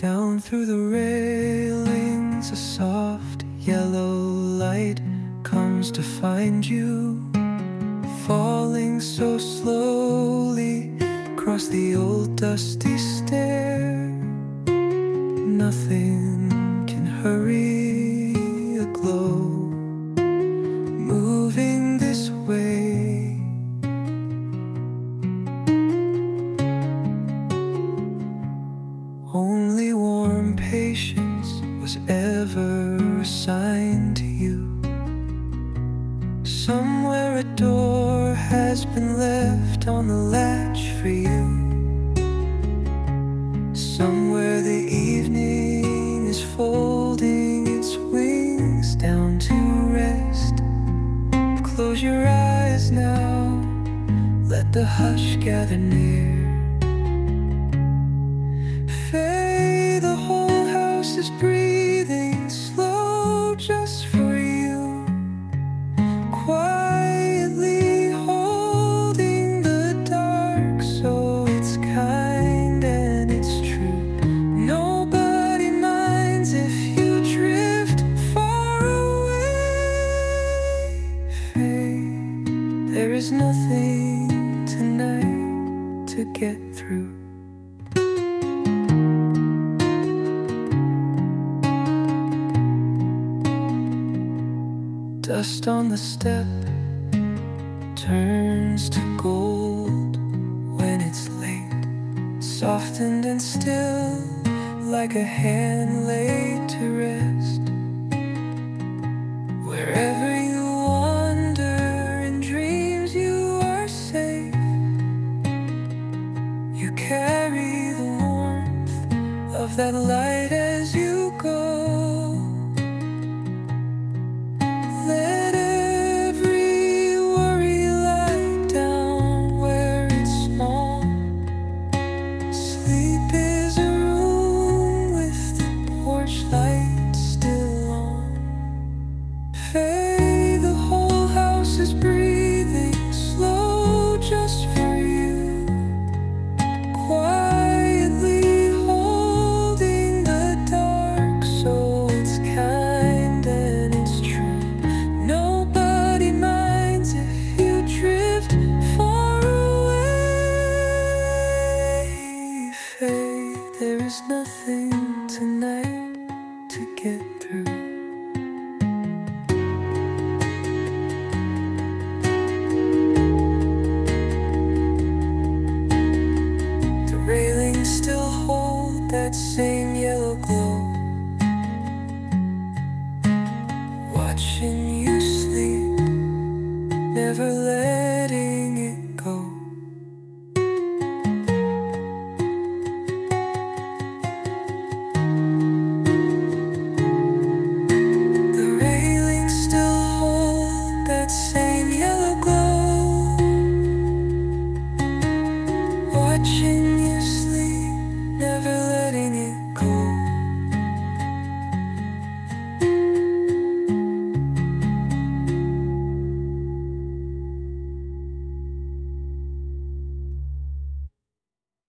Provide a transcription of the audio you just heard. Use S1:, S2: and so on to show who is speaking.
S1: Down through the railings, a soft yellow light comes to find you, falling so slowly across the old dusty stair. Nothing can hurry a glow moving this way. Only warm patience was ever assigned to you. Somewhere a door has been left on the latch for you. Somewhere the evening is folding its wings down to rest. Close your eyes now, let the hush gather near. Faye, the whole house is breathing slow just for you, quietly holding the dark so it's kind and it's true. Nobody minds if you drift far away. Faye, there is nothing tonight to get through. Dust on the step turns to gold when it's late, softened and still like a hand laid to rest. Wherever you wander in dreams, you are safe. You carry the warmth of that light as you go. Let every worry lie down where it's small. Sleep is a room with the porch light still on. Faye, the whole house is breathing slow just for you, quietly holding the dark so it's kind and it's true. Nobody minds if you drift far away. Faye, there is nothing tonight to get through. The railings still hold that same yellow glow, watching you sleep, never let